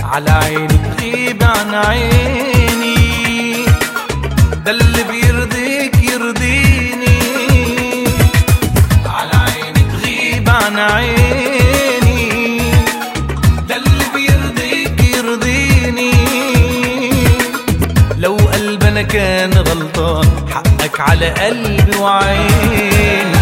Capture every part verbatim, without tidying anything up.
على عيني تغيب عن عيني، ده اللي بيرضيك يرضيني. على عيني تغيب عن عيني، ده اللي بيرضيك يرضيني. لو قلبنا كان غلطان حقك على قلبي وعيني.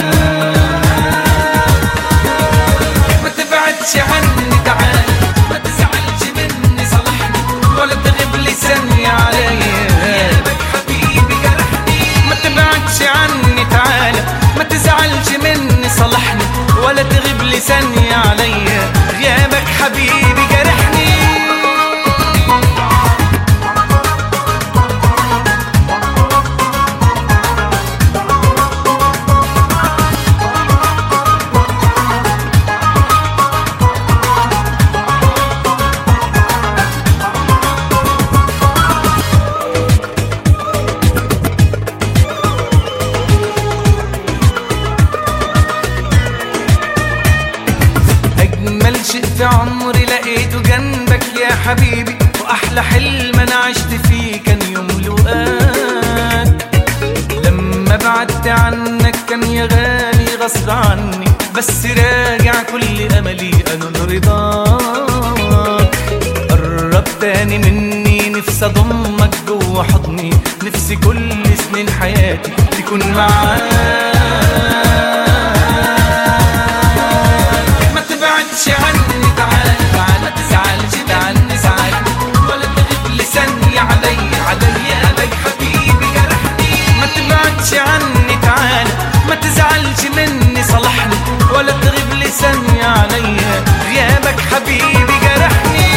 ما تبعدش عني تعال، ما تزعلش مني صالحني، ولا تغيب لي ثانية عليا غيابك حبيبي جرحني. ما تبعدش عني تعال، ما تزعلش مني صالحني، ولا تغيب لي ثانية عليا غيابك حبيبي جرحني. أجمل شيء في عمري لقيته جنبك يا حبيبي، وأحلى حلم أنا عشت فيه كان يوم لقاك. لما بعدت عنك كان يا غالي غصب عني، بس راجع كل أملي أنا لرضاك. قرب تاني مني، نفسي أضمك جوا حضني، نفسي كل سنين حياتي تكون معاك. عني تعال تعال، ما تزعلش عني زعل، ولا تغيب لي ثانية عليا عليا عليك حبيبي جرحني. ما تبعدش عني تعال، ما تزعلش مني صالحني، ولا تغيب لي ثانية عليا غيابك حبيبي جرحني.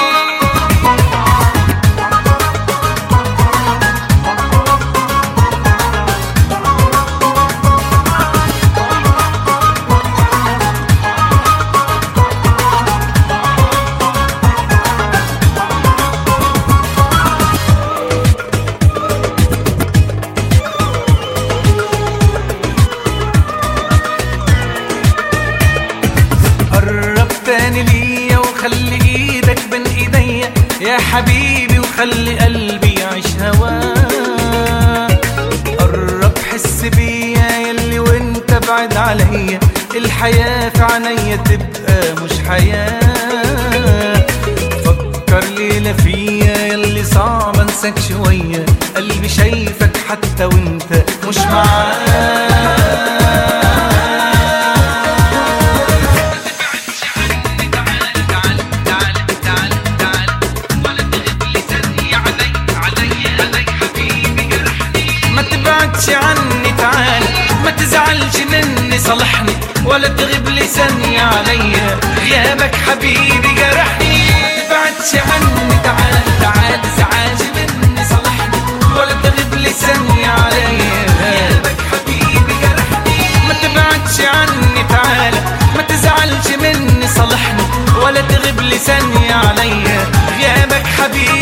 تاني ليا وخلي ايدك بين ايديا يا حبيبي، وخلي قلبي يعيش هواك. قرب حس بيا يلي وانت بعد عليا، الحياة في عينيا تبقى مش حياة. فكر ليلة فيا يلي صعب انساك شوية، قلبي شايفك حتى وانت مش معاك. عني تعال، ما تزعلش مني صالحني، ولا تغيب لي ثانية عليا غيابك حبيبي جرحني. ما تبعدش عني تعال تعال، تزعلش مني صالحني، ولا تغيب لي ثانية عليا غيابك حبيبي جرحني. ما تبعدش عني تعال، ما تزعلش مني صالحني، ولا تغيب لي ثانية عليا غيابك حبيبي.